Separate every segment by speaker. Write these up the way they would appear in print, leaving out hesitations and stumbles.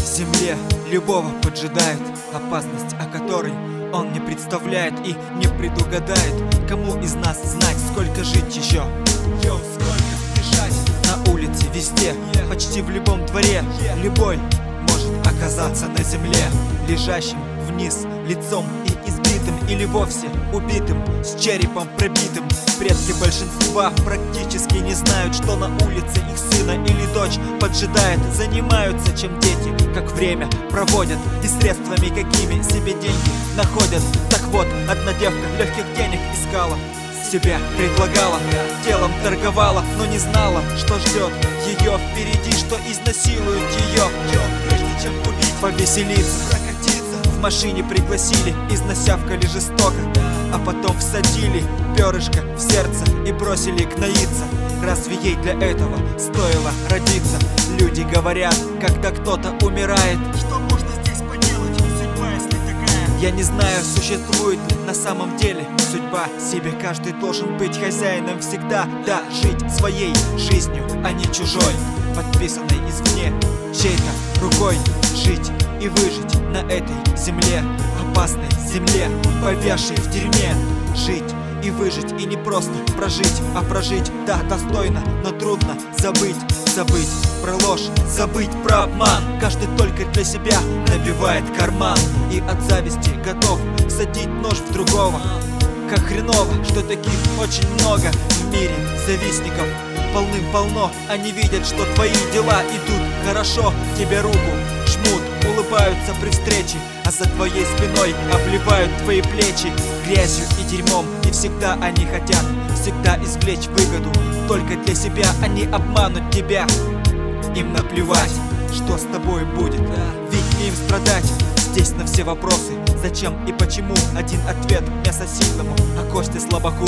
Speaker 1: земле любого поджидает опасность, о которой он не представляет и не предугадает. Кому из нас знать, сколько жить еще? Сколько бежать? На улице, везде, почти в любом дворе. Любой может оказаться на земле, лежащим вниз, лицом и избитым, или вовсе убитым, с черепом пробитым. Предки большинства практически не знают, что на улице их сына или дочь поджидает. Занимаются, чем дети, как время проводят и средствами, какими себе деньги находят. Так вот, одна девка легких денег искала, себя предлагала, телом торговала, но не знала, что ждет ее впереди, что изнасилуют ее, прежде чем убить, повеселиться, прокатиться. В машине пригласили, изнасявкали жестоко, а потом всадили перышко в сердце и бросили гноиться. Разве ей для этого стоило родиться? Люди говорят, когда кто-то умирает, что можно здесь поделать, судьба если такая. Я не знаю, существует ли на самом деле судьба. Себе каждый должен быть хозяином всегда, да, жить своей жизнью, а не чужой, подписанной извне чьей-то рукой. Жить и выжить на этой земле, опасной земле, повязшей в дерьме. Жить и выжить, и не просто прожить, а прожить, да, достойно, но трудно забыть. Забыть про ложь, забыть про обман. Каждый только для себя набивает карман и от зависти готов всадить нож в другого. Как хреново, что таких очень много в мире завистников полным-полно. Они видят, что твои дела идут хорошо, тебе руку жмут, улыбаются при встрече, а за твоей спиной обливают твои плечи грязью и дерьмом. И всегда они хотят всегда извлечь выгоду, только для себя они обманут тебя. Им наплевать, что с тобой будет, ведь не им страдать. Здесь на все вопросы, зачем и почему, один ответ мясо сильному, а кости слабаку.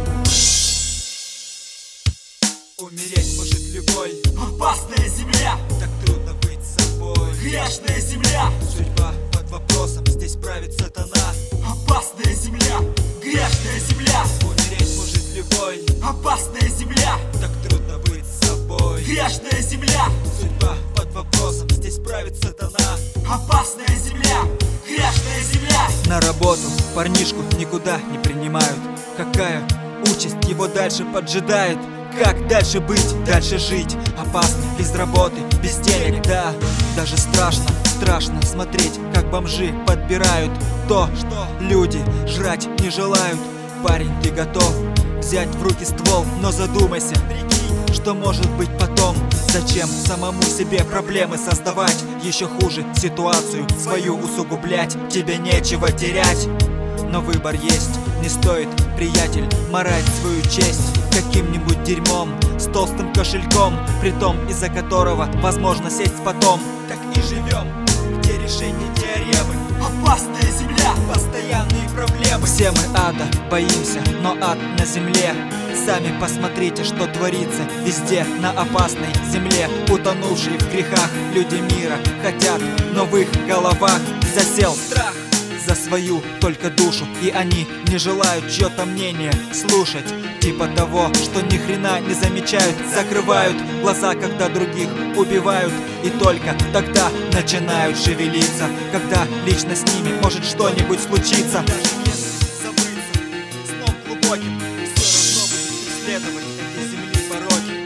Speaker 1: Умереть может любой.
Speaker 2: Опасная земля,
Speaker 1: так трудно быть собой.
Speaker 2: грешная земля,
Speaker 1: Судьба под вопросом, здесь правит сатана.
Speaker 2: опасная земля, грешная земля,
Speaker 1: Умереть может любой.
Speaker 2: опасная земля,
Speaker 1: Так трудно быть собой.
Speaker 2: грешная земля,
Speaker 1: Судьба под вопросом, здесь правит сатана.
Speaker 2: опасная земля, грешная земля.
Speaker 1: На работу парнишку никуда не принимают. Какая участь его дальше поджидает? Как дальше быть, дальше жить? Опасно, без работы, без денег, да. Даже страшно, страшно смотреть, как бомжи подбирают то, что люди жрать не желают. Парень, ты готов взять в руки ствол, но задумайся, прикинь, что может быть потом. Зачем самому себе проблемы создавать? Еще хуже ситуацию свою усугублять. Тебе нечего терять, но выбор есть. Не стоит, приятель, морать свою честь каким-нибудь дерьмом с толстым кошельком, притом из-за которого возможно сесть потом. Так и живем, где решение теоремы.
Speaker 2: Опасная земля,
Speaker 1: Постоянные проблемы. Все мы ада боимся, но ад на земле. Сами посмотрите, что творится везде на опасной земле. Утонувшие в грехах люди мира хотят, но в их головах засел страх за свою только душу, и они не желают чье-то мнение слушать. Типа того, что ни хрена не замечают, закрывают глаза, когда других убивают, и только тогда начинают шевелиться, когда лично с ними может что-нибудь случиться. Даже если забыться сном глубоким, все равно будет преследовать эти земли пороки.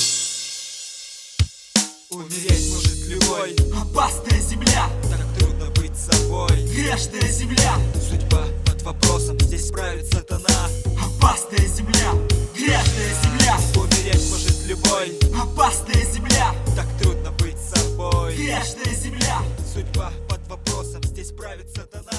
Speaker 1: Умереть может любой.
Speaker 2: опасная земля,
Speaker 1: Так трудно быть собой.
Speaker 2: грешная земля,
Speaker 1: Судьба под вопросом, здесь правит сатана.
Speaker 2: опасная земля, грешная земля,
Speaker 1: Умереть может любой.
Speaker 2: опасная земля,
Speaker 1: Так трудно быть собой.
Speaker 2: грешная земля.
Speaker 1: Судьба под вопросом, здесь правит сатана.